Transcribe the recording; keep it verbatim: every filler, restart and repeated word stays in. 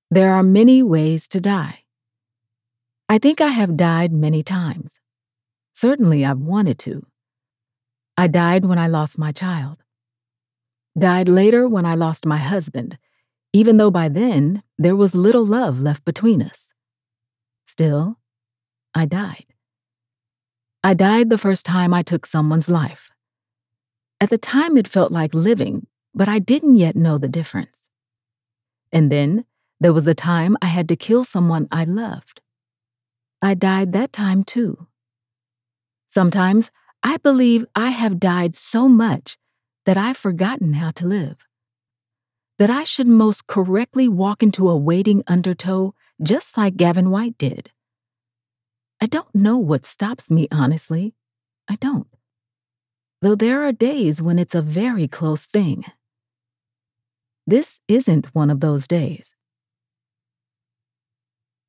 There are many ways to die. I think I have died many times. Certainly, I've wanted to. I died when I lost my child. Died later when I lost my husband, even though by then there was little love left between us. Still, I died. I died the first time I took someone's life. At the time, it felt like living, but I didn't yet know the difference. And then there was a time I had to kill someone I loved. I died that time too. Sometimes I believe I have died so much that I've forgotten how to live. That I should most correctly walk into a waiting undertow just like Gavin White did. I don't know what stops me, honestly. I don't. Though there are days when it's a very close thing. This isn't one of those days.